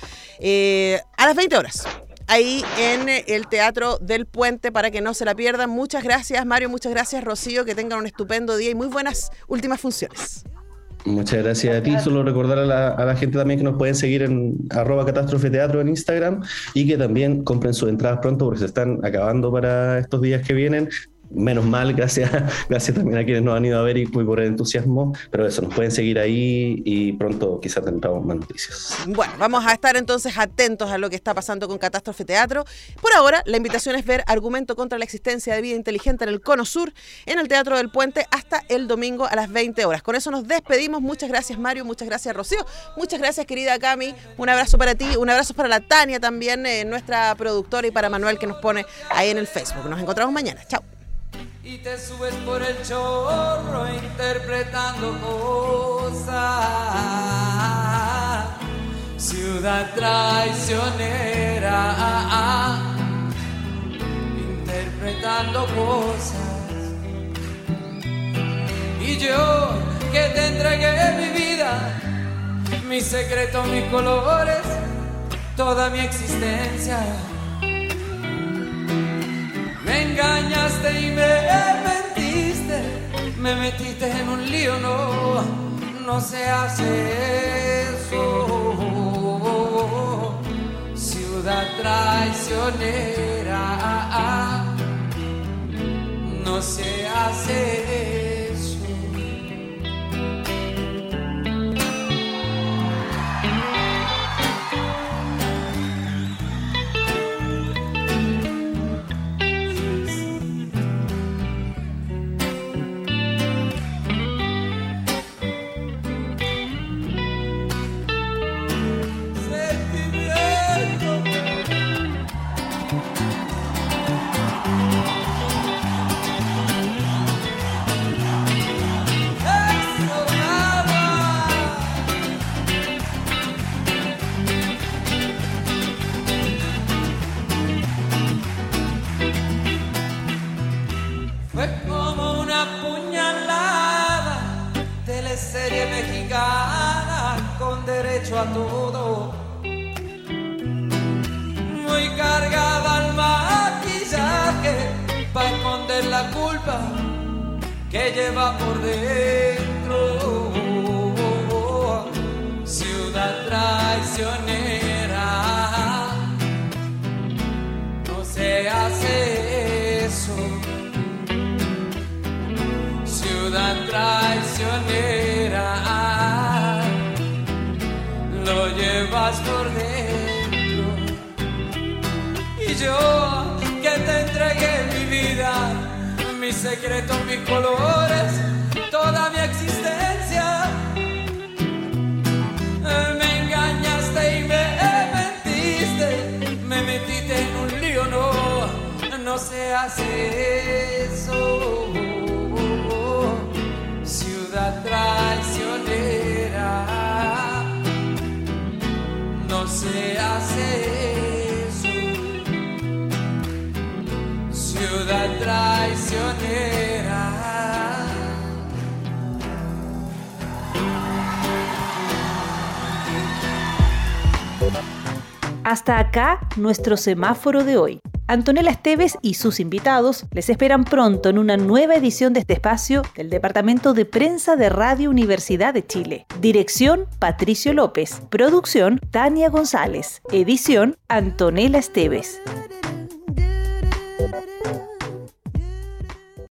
eh, a las veinte horas. Ahí en el Teatro del Puente para que no se la pierdan. Muchas gracias, Mario, muchas gracias, Rocío, que tengan un estupendo día y muy buenas últimas funciones. Muchas gracias a ti. Solo recordar a la, a la gente también que nos pueden seguir en arroba catástrofe teatro en Instagram y que también compren sus entradas pronto porque se están acabando para estos días que vienen. Menos mal, gracias, gracias también a quienes nos han ido a ver y por el entusiasmo, pero eso, nos pueden seguir ahí y pronto quizás tendremos más noticias. Bueno, vamos a estar entonces atentos a lo que está pasando con Catástrofe Teatro. Por ahora, la invitación es ver Argumento contra la existencia de vida inteligente en el Cono Sur, en el Teatro del Puente, hasta el domingo a las veinte horas. Con eso nos despedimos. Muchas gracias, Mario, muchas gracias, Rocío, muchas gracias, querida Cami, un abrazo para ti, un abrazo para la Tania también, eh, nuestra productora, y para Manuel, que nos pone ahí en el Facebook. Nos encontramos mañana. Chao. Y te subes por el chorro interpretando cosas, ciudad traicionera, interpretando cosas. Y yo que te entregué mi vida, mis secretos, mis colores, toda mi existencia. Me engañaste y me mentiste, me metiste en un lío, no, no se hace eso. Ciudad traicionera, no se hace eso. Serie mexicana con derecho a todo, muy cargada al maquillaje para esconder la culpa que lleva por dentro. Ciudad traicionera, no se hace eso. Ciudad traicionera, lo llevas por dentro. Y yo que te entregué mi vida, mis secretos, mis colores, toda mi existencia. Me engañaste y me mentiste, me metiste en un lío, no, no se hace eso. Ciudad traicionera, no se hace eso. Ciudad traicionera. Hasta acá nuestro semáforo de hoy. Antonella Esteves y sus invitados les esperan pronto en una nueva edición de este espacio del Departamento de Prensa de Radio Universidad de Chile. Dirección, Patricio López. Producción, Tania González. Edición, Antonella Esteves.